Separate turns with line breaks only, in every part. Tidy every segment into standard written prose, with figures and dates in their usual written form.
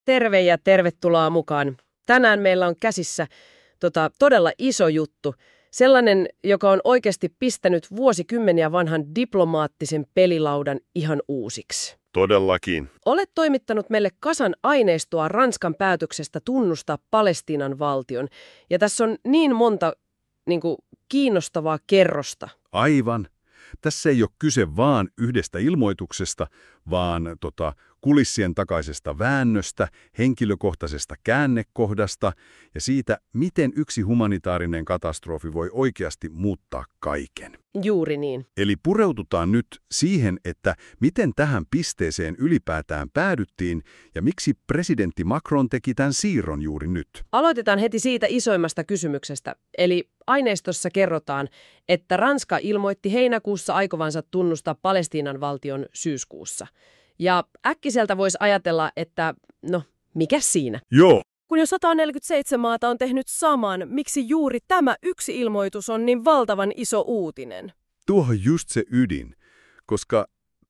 Terve ja tervetuloa mukaan. Tänään meillä on käsissä todella iso juttu. Sellainen, joka on oikeasti pistänyt vuosikymmeniä vanhan diplomaattisen pelilaudan ihan uusiksi.
Todellakin.
Olet toimittanut meille kasan aineistoa Ranskan päätöksestä tunnustaa Palestiinan valtion. Ja tässä on niin monta kiinnostavaa kerrosta.
Aivan. Tässä ei ole kyse vaan yhdestä ilmoituksesta, vaan kulissien takaisesta väännöstä, henkilökohtaisesta käännekohdasta ja siitä, miten yksi humanitaarinen katastrofi voi oikeasti muuttaa kaiken.
Juuri niin.
Eli pureututaan nyt siihen, että miten tähän pisteeseen ylipäätään päädyttiin ja miksi presidentti Macron teki tämän siirron juuri nyt.
Aloitetaan heti siitä isoimmasta kysymyksestä. Eli aineistossa kerrotaan, että Ranska ilmoitti heinäkuussa aikovansa tunnustaa Palestiinan valtion syyskuussa. Ja äkkiseltä voisi ajatella, että mikä siinä?
Joo.
Kun jo 147 maata on tehnyt saman, miksi juuri tämä yksi ilmoitus on niin valtavan iso uutinen?
Tuohon just se ydin, koska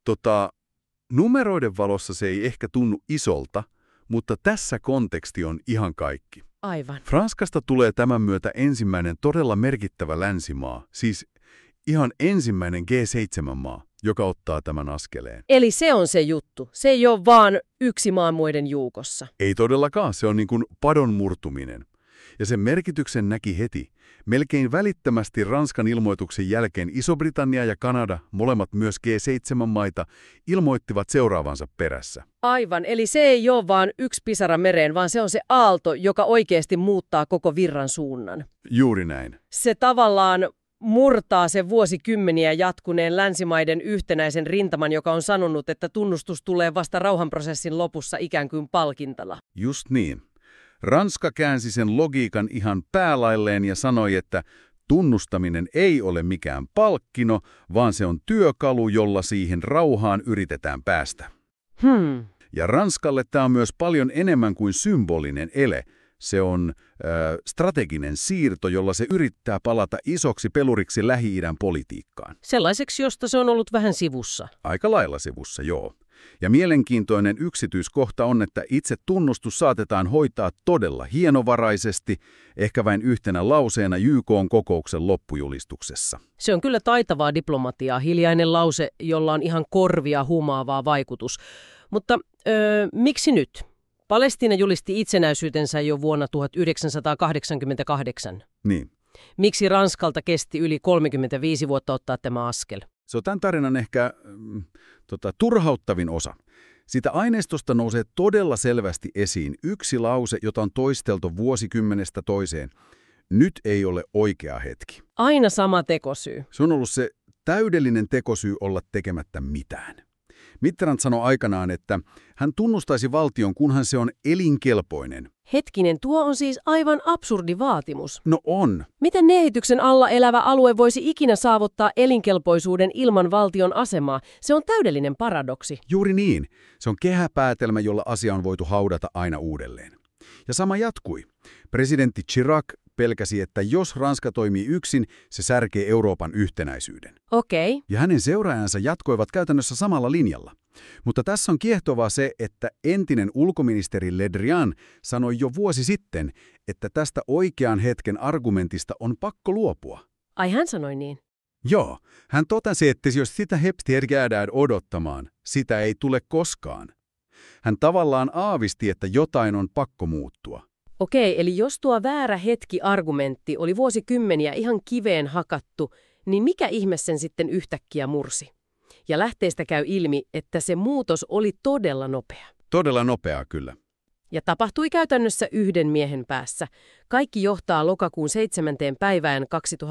numeroiden valossa se ei ehkä tunnu isolta, mutta tässä konteksti on ihan kaikki.
Aivan.
Ranskasta tulee tämän myötä ensimmäinen todella merkittävä länsimaa, siis ihan ensimmäinen G7-maa, joka ottaa tämän askeleen.
Eli se on se juttu. Se ei ole vaan yksi maa muiden joukossa.
Ei todellakaan, se on niin kuin padon murtuminen. Ja sen merkityksen näki heti. Melkein välittömästi Ranskan ilmoituksen jälkeen Iso-Britannia ja Kanada, molemmat myös G7-maita, ilmoittivat seuraavansa perässä.
Aivan, eli se ei ole vaan yksi pisara mereen, vaan se on se aalto, joka oikeasti muuttaa koko virran suunnan.
Juuri näin.
Se tavallaan murtaa sen vuosikymmeniä jatkuneen länsimaiden yhtenäisen rintaman, joka on sanonut, että tunnustus tulee vasta rauhanprosessin lopussa ikään kuin palkintana.
Just niin. Ranska käänsi sen logiikan ihan päälailleen ja sanoi, että tunnustaminen ei ole mikään palkkino, vaan se on työkalu, jolla siihen rauhaan yritetään päästä. Ja Ranskalle tämä on myös paljon enemmän kuin symbolinen ele. Se on strateginen siirto, jolla se yrittää palata isoksi peluriksi Lähi-idän politiikkaan.
Sellaiseksi, josta se on ollut vähän sivussa.
Aika lailla sivussa, joo. Ja mielenkiintoinen yksityiskohta on, että itse tunnustus saatetaan hoitaa todella hienovaraisesti, ehkä vain yhtenä lauseena YK:n kokouksen loppujulistuksessa.
Se on kyllä taitavaa diplomatiaa, hiljainen lause, jolla on ihan korvia humaavaa vaikutus. Mutta miksi nyt? Palestiina julisti itsenäisyytensä jo vuonna 1988.
Niin.
Miksi Ranskalta kesti yli 35 vuotta ottaa tämä askel?
Se on tämän tarinan ehkä turhauttavin osa. Siitä aineistosta nousee todella selvästi esiin yksi lause, jota on toisteltu vuosikymmenestä toiseen. Nyt ei ole oikea hetki.
Aina sama tekosyy.
Se on ollut se täydellinen tekosyy olla tekemättä mitään. Mitterrand sanoi aikanaan, että hän tunnustaisi valtion, kunhan se on elinkelpoinen.
Hetkinen, tuo on siis aivan absurdi vaatimus.
No on.
Miten miehityksen alla elävä alue voisi ikinä saavuttaa elinkelpoisuuden ilman valtion asemaa? Se on täydellinen paradoksi.
Juuri niin. Se on kehäpäätelmä, jolla asia on voitu haudata aina uudelleen. Ja sama jatkui. Presidentti Chirac pelkäsi, että jos Ranska toimii yksin, se särkee Euroopan yhtenäisyyden.
Okei.
Ja hänen seuraajansa jatkoivat käytännössä samalla linjalla. Mutta tässä on kiehtovaa se, että entinen ulkoministeri Le Drian sanoi jo vuosi sitten, että tästä oikean hetken argumentista on pakko luopua.
Ai hän sanoi niin?
Joo, hän totesi, että jos sitä hetkeä jäädään odottamaan, sitä ei tule koskaan. Hän tavallaan aavisti, että jotain on pakko muuttua.
Okei, eli jos tuo väärä hetki-argumentti oli vuosikymmeniä ihan kiveen hakattu, niin mikä ihme sen sitten yhtäkkiä mursi? Ja lähteestä käy ilmi, että se muutos oli todella nopea.
Todella nopeaa kyllä.
Ja tapahtui käytännössä yhden miehen päässä. Kaikki johtaa lokakuun 7. päivään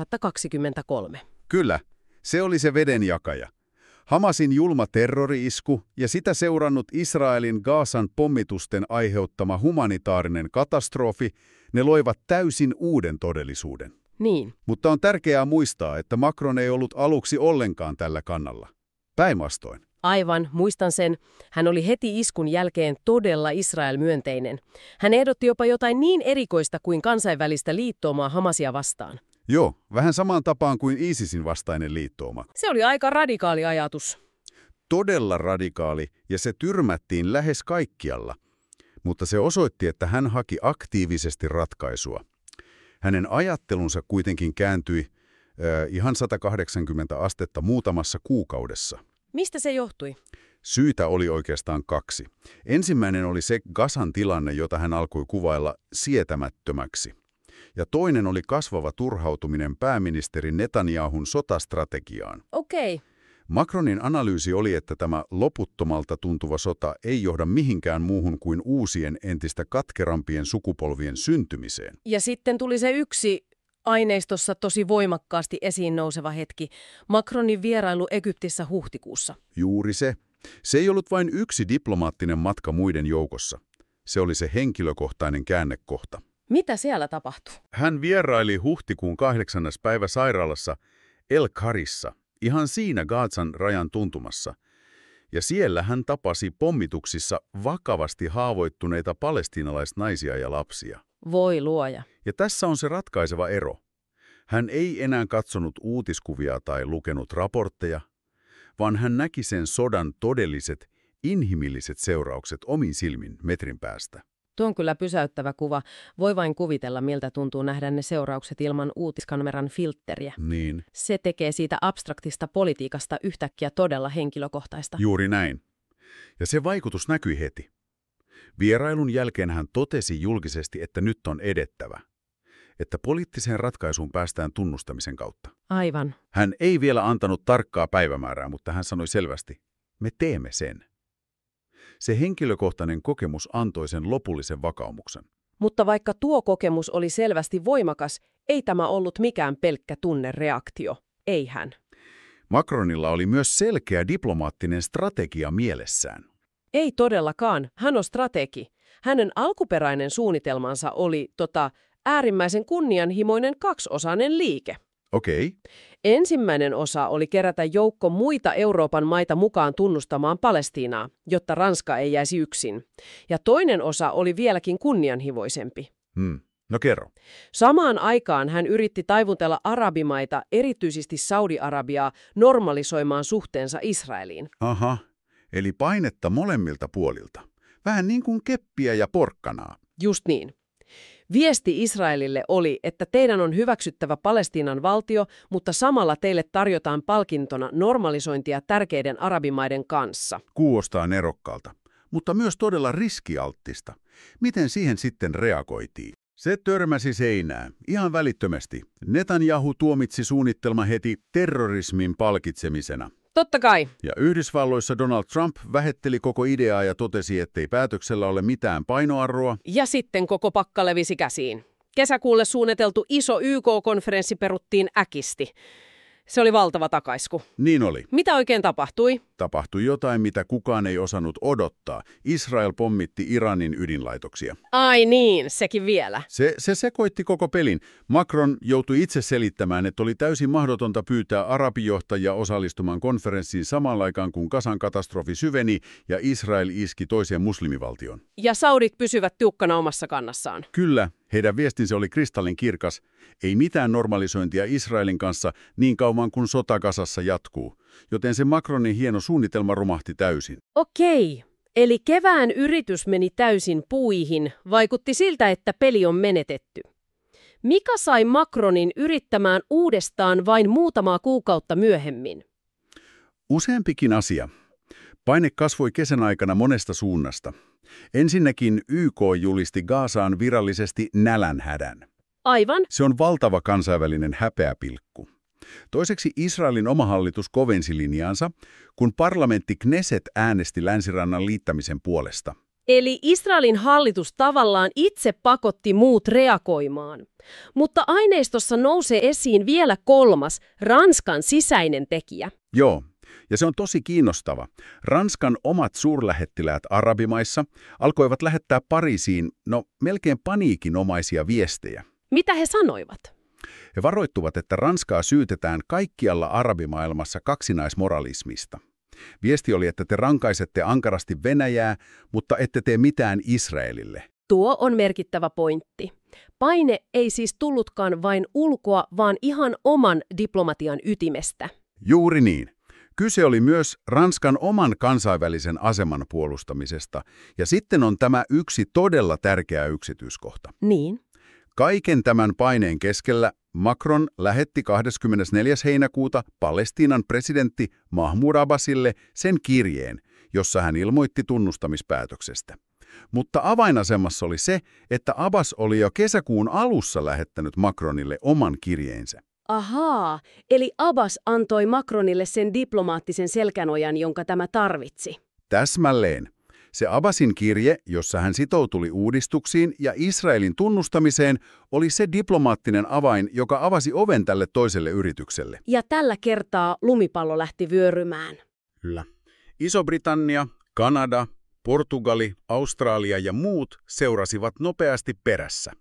2023.
Kyllä, se oli se vedenjakaja. Hamasin julma terrori-isku ja sitä seurannut Israelin Gazan pommitusten aiheuttama humanitaarinen katastrofi, ne loivat täysin uuden todellisuuden.
Niin.
Mutta on tärkeää muistaa, että Macron ei ollut aluksi ollenkaan tällä kannalla. Päinvastoin.
Aivan, muistan sen. Hän oli heti iskun jälkeen todella Israel-myönteinen. Hän ehdotti jopa jotain niin erikoista kuin kansainvälistä liittoumaa Hamasia vastaan.
Joo, vähän samaan tapaan kuin ISISin vastainen liittouma.
Se oli aika radikaali ajatus.
Todella radikaali, ja se tyrmättiin lähes kaikkialla. Mutta se osoitti, että hän haki aktiivisesti ratkaisua. Hänen ajattelunsa kuitenkin kääntyi ihan 180 astetta muutamassa kuukaudessa.
Mistä se johtui?
Syitä oli oikeastaan kaksi. Ensimmäinen oli se Gazan tilanne, jota hän alkoi kuvailla sietämättömäksi. Ja toinen oli kasvava turhautuminen pääministeri Netanyahun sotastrategiaan.
Okei.
Macronin analyysi oli, että tämä loputtomalta tuntuva sota ei johda mihinkään muuhun kuin uusien entistä katkerampien sukupolvien syntymiseen.
Ja sitten tuli se yksi aineistossa tosi voimakkaasti esiin nouseva hetki, Macronin vierailu Egyptissä huhtikuussa.
Juuri se. Se ei ollut vain yksi diplomaattinen matka muiden joukossa. Se oli se henkilökohtainen käännekohta.
Mitä siellä tapahtui?
Hän vieraili huhtikuun 8. päivä sairaalassa El Karissa, ihan siinä Gazan rajan tuntumassa. Ja siellä hän tapasi pommituksissa vakavasti haavoittuneita palestiinalaisnaisia ja lapsia.
Voi luoja.
Ja tässä on se ratkaiseva ero. Hän ei enää katsonut uutiskuvia tai lukenut raportteja, vaan hän näki sen sodan todelliset, inhimilliset seuraukset omin silmin metrin päästä.
Tuo on kyllä pysäyttävä kuva. Voi vain kuvitella, miltä tuntuu nähdä ne seuraukset ilman uutiskameran filtteriä.
Niin.
Se tekee siitä abstraktista politiikasta yhtäkkiä todella henkilökohtaista.
Juuri näin. Ja se vaikutus näkyi heti. Vierailun jälkeen hän totesi julkisesti, että nyt on edettävä. Että poliittiseen ratkaisuun päästään tunnustamisen kautta.
Aivan.
Hän ei vielä antanut tarkkaa päivämäärää, mutta hän sanoi selvästi, me teemme sen. Se henkilökohtainen kokemus antoi sen lopullisen vakaumuksen.
Mutta vaikka tuo kokemus oli selvästi voimakas, ei tämä ollut mikään pelkkä tunnereaktio. Ei hän.
Macronilla oli myös selkeä diplomaattinen strategia mielessään.
Ei todellakaan. Hän on strategi. Hänen alkuperäinen suunnitelmansa oli äärimmäisen kunnianhimoinen kaksiosainen liike.
Okei.
Ensimmäinen osa oli kerätä joukko muita Euroopan maita mukaan tunnustamaan Palestiinaa, jotta Ranska ei jäisi yksin. Ja toinen osa oli vieläkin kunnianhimoisempi.
No kerro.
Samaan aikaan hän yritti taivutella arabimaita, erityisesti Saudi-Arabiaa, normalisoimaan suhteensa Israeliin.
Aha, eli painetta molemmilta puolilta. Vähän niin kuin keppiä ja porkkanaa.
Just niin. Viesti Israelille oli, että teidän on hyväksyttävä Palestiinan valtio, mutta samalla teille tarjotaan palkintona normalisointia tärkeiden arabimaiden kanssa.
Kuulostaa nerokkaalta, mutta myös todella riskialttista. Miten siihen sitten reagoitiin? Se törmäsi seinään, ihan välittömästi. Netanyahu tuomitsi suunnitelma heti terrorismin palkitsemisena.
Totta kai.
Ja Yhdysvalloissa Donald Trump vähätteli koko ideaa ja totesi, ettei päätöksellä ole mitään painoarvoa.
Ja sitten koko pakka levisi käsiin. Kesäkuulle suunniteltu iso YK-konferenssi peruttiin äkisti. Se oli valtava takaisku.
Niin oli.
Mitä oikein tapahtui?
Tapahtui jotain, mitä kukaan ei osannut odottaa. Israel pommitti Iranin ydinlaitoksia.
Ai niin, sekin vielä.
Se sekoitti koko pelin. Macron joutui itse selittämään, että oli täysin mahdotonta pyytää arabijohtajia osallistumaan konferenssiin samaan aikaan, kun Gazan katastrofi syveni ja Israel iski toiseen muslimivaltioon.
Ja saudit pysyvät tiukkana omassa kannassaan.
Kyllä, heidän viestinsä oli kristallinkirkas. Ei mitään normalisointia Israelin kanssa niin kauan kuin sota Gazassa jatkuu. Joten se Macronin hieno suunnitelma romahti täysin.
Okei. Eli kevään yritys meni täysin puihin. Vaikutti siltä, että peli on menetetty. Mikä sai Macronin yrittämään uudestaan vain muutamaa kuukautta myöhemmin?
Useampikin asia. Paine kasvoi kesän aikana monesta suunnasta. Ensinnäkin YK julisti Gazaan virallisesti nälänhädän.
Aivan.
Se on valtava kansainvälinen häpeäpilkku. Toiseksi Israelin oma hallitus kovensi linjaansa, kun parlamentti Knesset äänesti Länsirannan liittämisen puolesta.
Eli Israelin hallitus tavallaan itse pakotti muut reagoimaan. Mutta aineistossa nousee esiin vielä kolmas, Ranskan sisäinen tekijä.
Joo, ja se on tosi kiinnostava. Ranskan omat suurlähettiläät arabimaissa alkoivat lähettää Pariisiin, melkein paniikinomaisia viestejä.
Mitä he sanoivat?
He varoittuvat, että Ranskaa syytetään kaikkialla arabimaailmassa kaksinaismoralismista. Viesti oli, että te rankaisette ankarasti Venäjää, mutta ette tee mitään Israelille.
Tuo on merkittävä pointti. Paine ei siis tullutkaan vain ulkoa, vaan ihan oman diplomatian ytimestä.
Juuri niin. kyse oli myös Ranskan oman kansainvälisen aseman puolustamisesta. Ja sitten on tämä yksi todella tärkeä yksityiskohta.
Niin.
Kaiken tämän paineen keskellä Macron lähetti 24. heinäkuuta Palestiinan presidentti Mahmoud Abbasille sen kirjeen, jossa hän ilmoitti tunnustamispäätöksestä. Mutta avainasemassa oli se, että Abbas oli jo kesäkuun alussa lähettänyt Macronille oman kirjeensä.
Ahaa, eli Abbas antoi Macronille sen diplomaattisen selkänojan, jonka tämä tarvitsi.
Täsmälleen. Se Abbasin kirje, jossa hän sitoutui uudistuksiin ja Israelin tunnustamiseen, oli se diplomaattinen avain, joka avasi oven tälle toiselle yritykselle.
Ja tällä kertaa lumipallo lähti vyörymään.
Kyllä. Iso-Britannia, Kanada, Portugali, Australia ja muut seurasivat nopeasti perässä.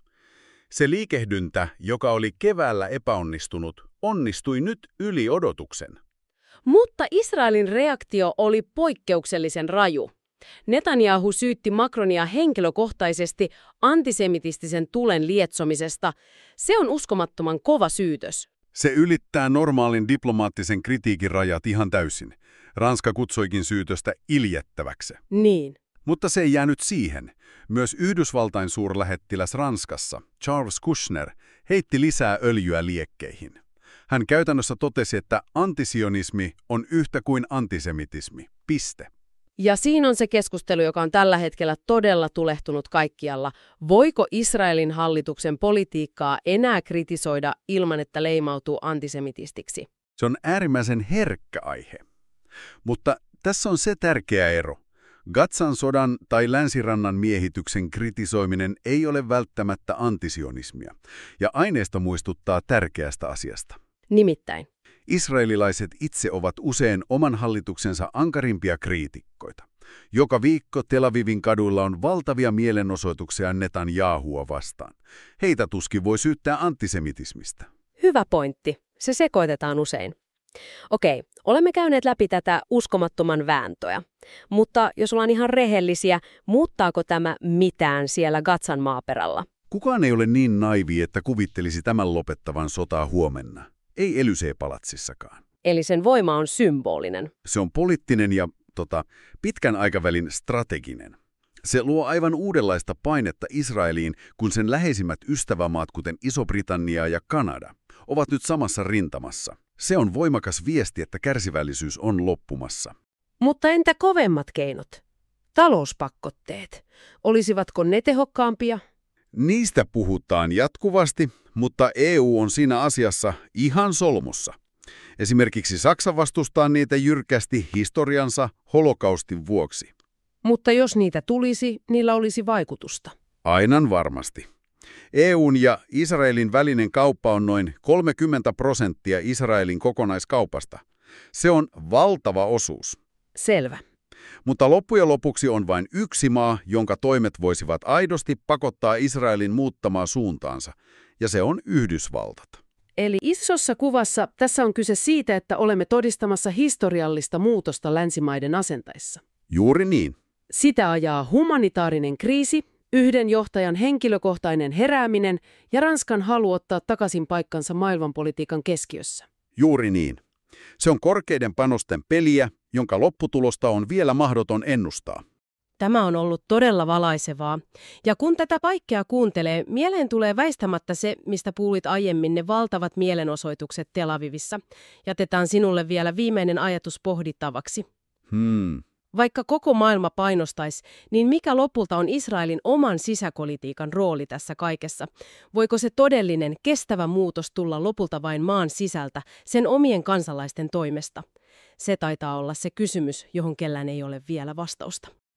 Se liikehdyntä, joka oli keväällä epäonnistunut, onnistui nyt yli odotuksen.
Mutta Israelin reaktio oli poikkeuksellisen raju. Netanyahu syytti Macronia henkilökohtaisesti antisemitistisen tulen lietsomisesta. Se on uskomattoman kova syytös.
Se ylittää normaalin diplomaattisen kritiikin rajat ihan täysin. Ranska kutsuikin syytöstä iljettäväksi.
Niin.
Mutta se ei jäänyt siihen. Myös Yhdysvaltain suurlähettiläs Ranskassa, Charles Kushner, heitti lisää öljyä liekkeihin. Hän käytännössä totesi, että antisionismi on yhtä kuin antisemitismi. Piste.
Ja siinä on se keskustelu, joka on tällä hetkellä todella tulehtunut kaikkialla. Voiko Israelin hallituksen politiikkaa enää kritisoida ilman, että leimautuu antisemitistiksi?
Se on äärimmäisen herkkä aihe. Mutta tässä on se tärkeä ero. Gazan sodan tai Länsirannan miehityksen kritisoiminen ei ole välttämättä antisionismia, ja aineisto muistuttaa tärkeästä asiasta.
Nimittäin.
Israelilaiset itse ovat usein oman hallituksensa ankarimpia kriitikkoita. Joka viikko Tel Avivin kaduilla on valtavia mielenosoituksia Netanyahua vastaan. Heitä tuskin voi syyttää antisemitismistä.
Hyvä pointti. Se sekoitetaan usein. Okei, olemme käyneet läpi tätä uskomattoman vääntöä. Mutta jos ollaan ihan rehellisiä, muuttaako tämä mitään siellä Gazan maaperällä?
Kukaan ei ole niin naivi, että kuvittelisi tämän lopettavan sotaa huomenna. Ei Elysee-palatsissakaan.
Eli sen voima on symbolinen.
Se on poliittinen ja pitkän aikavälin strateginen. Se luo aivan uudenlaista painetta Israeliin, kun sen läheisimmät ystävämaat, kuten Iso-Britannia ja Kanada, ovat nyt samassa rintamassa. Se on voimakas viesti, että kärsivällisyys on loppumassa.
Mutta entä kovemmat keinot? Talouspakotteet. Olisivatko ne tehokkaampia?
Niistä puhutaan jatkuvasti, mutta EU on siinä asiassa ihan solmussa. Esimerkiksi Saksa vastustaa niitä jyrkästi historiansa holokaustin vuoksi.
Mutta jos niitä tulisi, niillä olisi vaikutusta.
Aivan varmasti. EUn ja Israelin välinen kauppa on noin 30% Israelin kokonaiskaupasta. Se on valtava osuus.
Selvä.
Mutta loppujen lopuksi on vain yksi maa, jonka toimet voisivat aidosti pakottaa Israelin muuttamaan suuntaansa, ja se on Yhdysvaltat.
Eli isossa kuvassa tässä on kyse siitä, että olemme todistamassa historiallista muutosta länsimaiden asenteissa.
Juuri niin.
Sitä ajaa humanitaarinen kriisi, yhden johtajan henkilökohtainen herääminen ja Ranskan halu ottaa takaisin paikkansa maailmanpolitiikan keskiössä.
Juuri niin. Se on korkeiden panosten peliä, jonka lopputulosta on vielä mahdoton ennustaa.
Tämä on ollut todella valaisevaa. Ja kun tätä kaikkea kuuntelee, mieleen tulee väistämättä se, mistä puhuit aiemmin, ne valtavat mielenosoitukset Tel Avivissa. Jätetään sinulle vielä viimeinen ajatus pohdittavaksi. Vaikka koko maailma painostaisi, niin mikä lopulta on Israelin oman sisäpolitiikan rooli tässä kaikessa? Voiko se todellinen, kestävä muutos tulla lopulta vain maan sisältä, sen omien kansalaisten toimesta? Se taitaa olla se kysymys, johon kellään ei ole vielä vastausta.